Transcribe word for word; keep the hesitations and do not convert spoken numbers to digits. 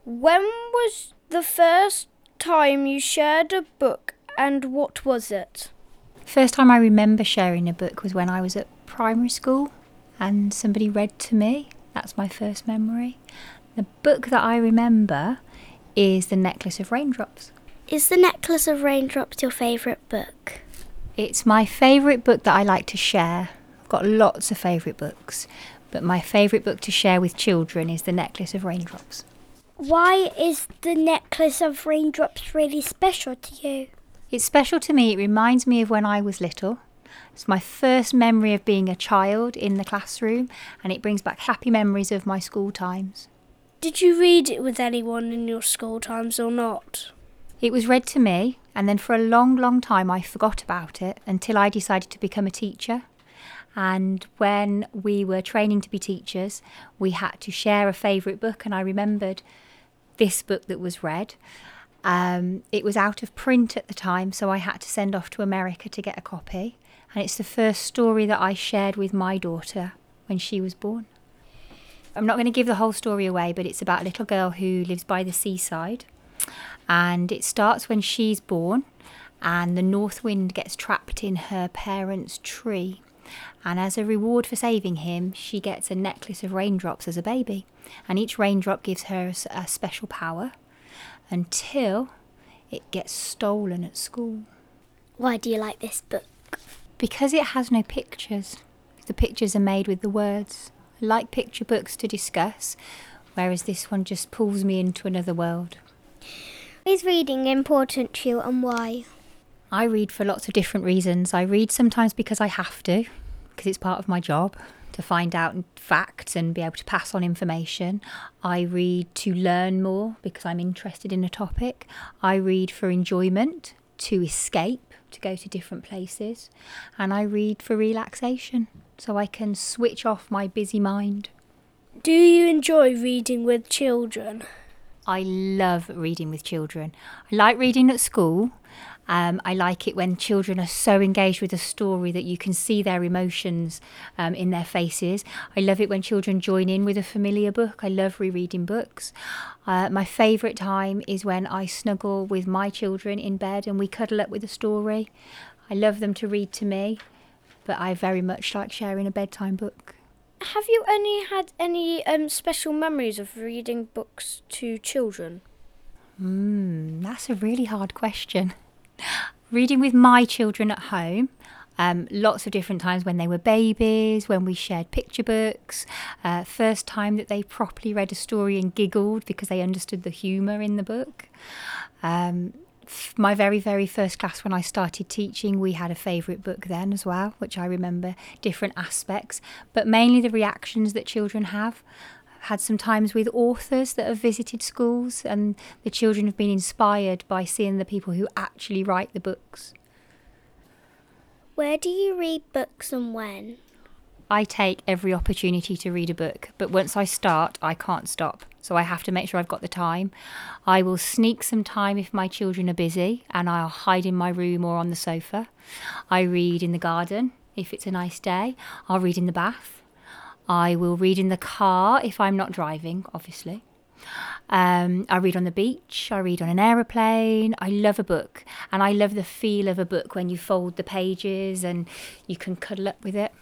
When was the first time you shared a book and what was it? First time I remember sharing a book was when I was at primary school and somebody read to me. That's my first memory. The book that I remember is The Necklace of Raindrops. Is The Necklace of Raindrops your favourite book? It's my favourite book that I like to share. I've got lots of favourite books, but my favourite book to share with children is The Necklace of Raindrops. Why is The Necklace of Raindrops really special to you? It's special to me. It reminds me of when I was little. It's my first memory of being a child in the classroom, and it brings back happy memories of my school times. Did you read it with anyone in your school times or not? It was read to me, and then for a long, long time I forgot about it until I decided to become a teacher. And when we were training to be teachers, we had to share a favourite book, and I remembered this book that was read. Um, it was out of print at the time, so I had to send off to America to get a copy. And it's the first story that I shared with my daughter when she was born. I'm not going to give the whole story away, but it's about a little girl who lives by the seaside. And it starts when she's born and the north wind gets trapped in her parents' tree. And as a reward for saving him, she gets a necklace of raindrops as a baby. And each raindrop gives her a special power until it gets stolen at school. Why do you like this book? Because it has no pictures. The pictures are made with the words. I like picture books to discuss, whereas this one just pulls me into another world. Is reading important to you and why? I read for lots of different reasons. I read sometimes because I have to, because it's part of my job to find out facts and be able to pass on information. I read to learn more because I'm interested in a topic. I read for enjoyment, to escape, to go to different places. And I read for relaxation, so I can switch off my busy mind. Do you enjoy reading with children? I love reading with children. I like reading at school. Um, I like it when children are so engaged with a story that you can see their emotions um, in their faces. I love it when children join in with a familiar book. I love rereading books. Uh, my favourite time is when I snuggle with my children in bed and we cuddle up with a story. I love them to read to me, but I very much like sharing a bedtime book. Have you any had any um, special memories of reading books to children? Hmm, that's a really hard question. Reading with my children at home, um, lots of different times when they were babies, when we shared picture books, uh, first time that they properly read a story and giggled because they understood the humour in the book. Um, f- my very, very first class when I started teaching, we had a favourite book then as well, which I remember different aspects, but mainly the reactions that children have. Had some times with authors that have visited schools and the children have been inspired by seeing the people who actually write the books. Where do you read books and when? I take every opportunity to read a book, but once I start, I can't stop. So I have to make sure I've got the time. I will sneak some time if my children are busy and I'll hide in my room or on the sofa. I read in the garden if it's a nice day. I'll read in the bath. I will read in the car if I'm not driving, obviously. Um, I read on the beach. I read on an aeroplane. I love a book. And I love the feel of a book when you fold the pages and you can cuddle up with it.